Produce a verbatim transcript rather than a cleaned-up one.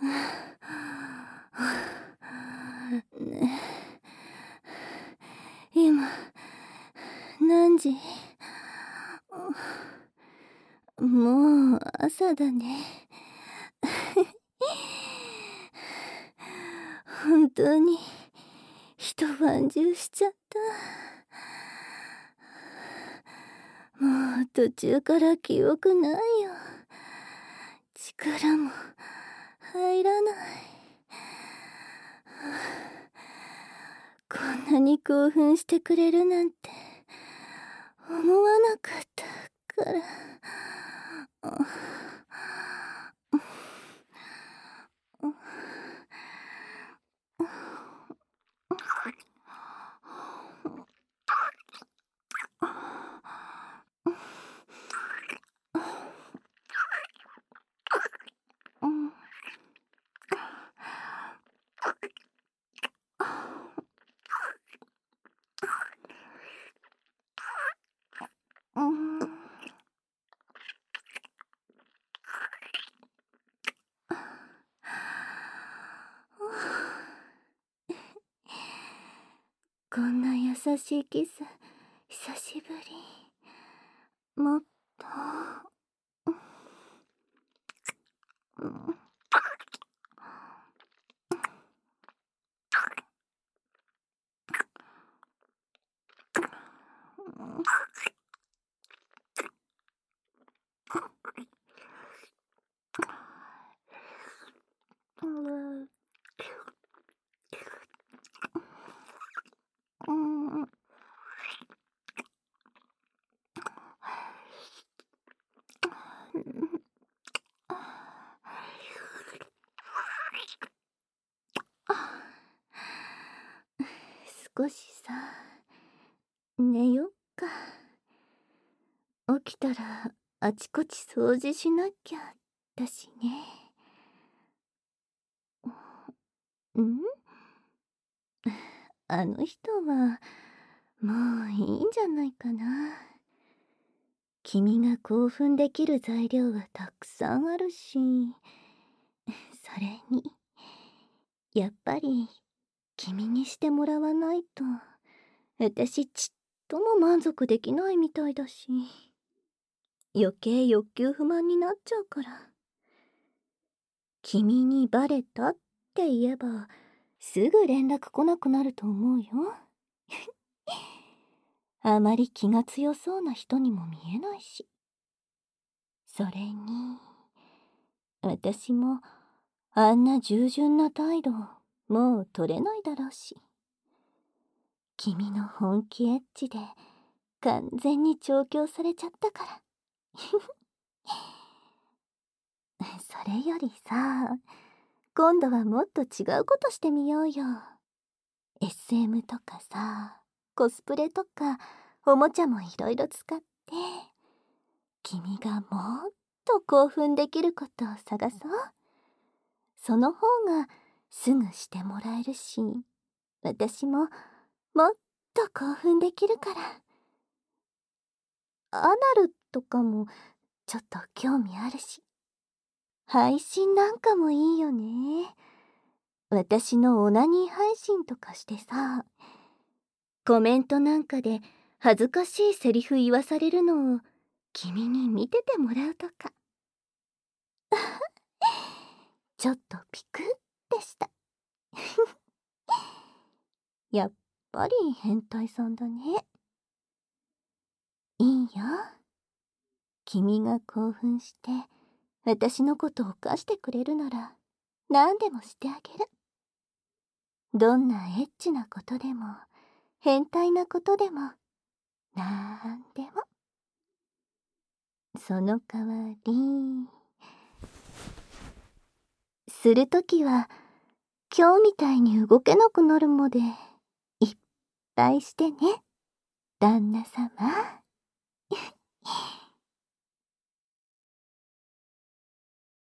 ね、今何時？もう朝だね。本当に一晩中しちゃった。もう途中から記憶ないよ。力も入らない。こんなに興奮してくれるなんて思わなかったから。こんな優しいキス久しぶり。もっと。少しさ、寝よっか。起きたらあちこち掃除しなきゃだしね。ん？あの人はもういいんじゃないかな。君が興奮できる材料はたくさんあるし、それにやっぱり君にしてもらわないと私ちっとも満足できないみたいだし、余計欲求不満になっちゃうから。君にバレたって言えばすぐ連絡来なくなると思うよ。あまり気が強そうな人にも見えないし。それに私もあんな従順な態度もう取れないだろうし。君の本気エッチで完全に調教されちゃったから。それよりさ、今度はもっと違うことしてみようよ。エスエム とかさ、コスプレとかおもちゃもいろいろ使って君がもっと興奮できることを探そう。その方がすぐしてもらえるし、私ももっと興奮できるから。アナルとかもちょっと興味あるし、配信なんかもいいよね。私のオナニー配信とかしてさ、コメントなんかで恥ずかしいセリフ言わされるのを君に見ててもらうとか。ちょっとピクってした。やっぱり変態さんだね。いいよ。君が興奮して私のことを犯してくれるなら何でもしてあげる。どんなエッチなことでも変態なことでもなんでも。その代わりするときは今日みたいに動けなくなるまでいっぱいしてね、旦那様。